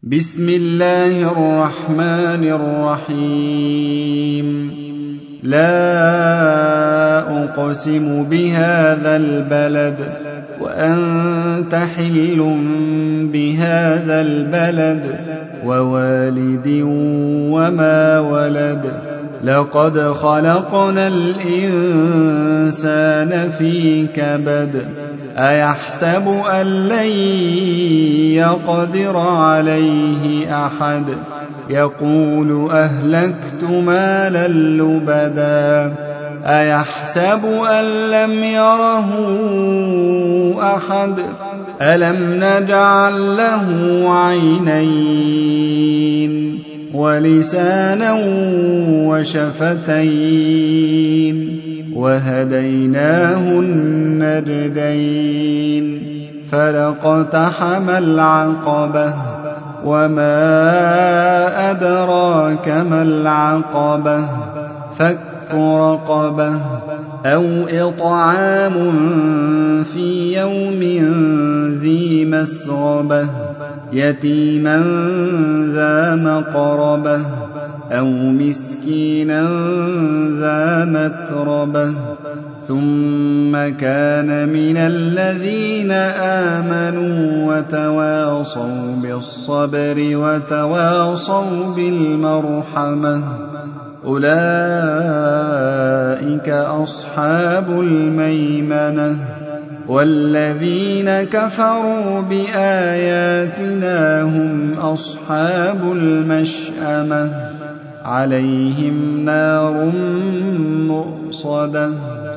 بسم الله الرحمن الرحيم لا أقسم بهذا البلد وأنت حل بهذا البلد ووالد وما ولد لقد خلقنا الإنسان في كبد أيحسب أن لن يقدر عليه أحد يقول أهلكت مالا لبدا أيحسب أن لم يره أحد ألم نجعل له عينين ولسانا وشفتين وهديناه النجدين فلاقتحم العقبة وما أدراك ما العقبة فك رقبة أو إطعام في يوم ذي مسغبة يتيما ذا مقربة أو مسكينا ذا متربة ثم كان من الذين آمنوا وتواصوا بالصبر وتواصوا بالمرحمة أولئك أصحاب الميمنة والذين كفروا بآياتنا هم أصحاب المشأمة عليهم نار مؤصدة